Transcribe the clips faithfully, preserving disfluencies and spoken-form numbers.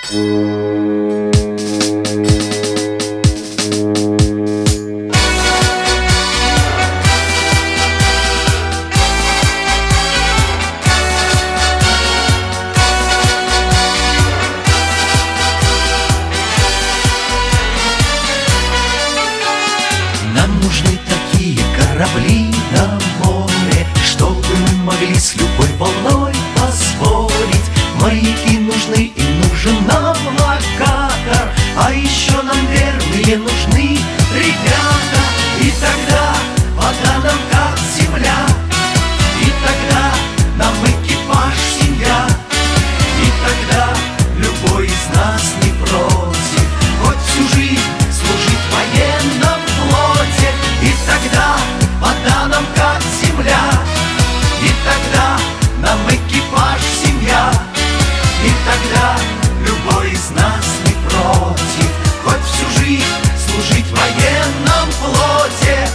Нам нужны такие корабли на море, чтобы мы могли с любой волной поспорить. Моряки нужны, и нужен нам локатор, а еще нам верные нужны ребята. И тогда вода нам как земля, и тогда нам экипаж семья, и тогда любой из нас не против хоть всю жизнь служить в военном флоте. И тогда вода нам как земля, и тогда нам экипаж семья, и тогда любой из нас не против хоть всю жизнь служить в военном флоте.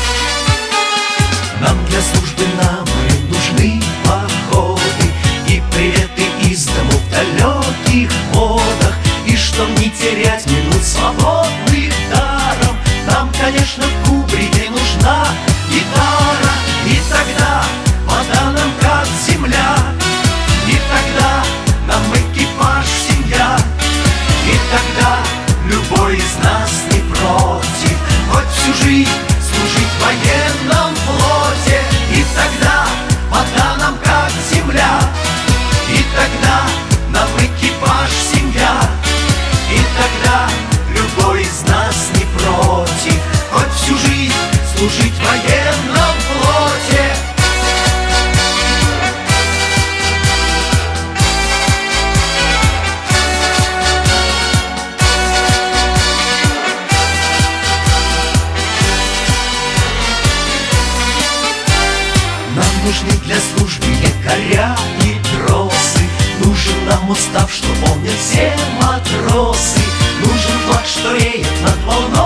Нам для службы на море нужны походы и приветы из дому в далеких водах. И чтоб не терять минут свободных даром, нам, конечно, в кубрике нужна гитара. И тогда вода нам как земля, и тогда нам экипаж семья, и тогда любой из нас не против хоть всю жизнь служить в военном флоте. И тогда вода нам как земля, и тогда нам экипаж семья, и тогда любой из нас не против хоть всю жизнь служить в военном флоте. Нам нужны для службы якоря и тросы, нужен нам устав, что помнят все матросы, нужен флаг, что реет над волной.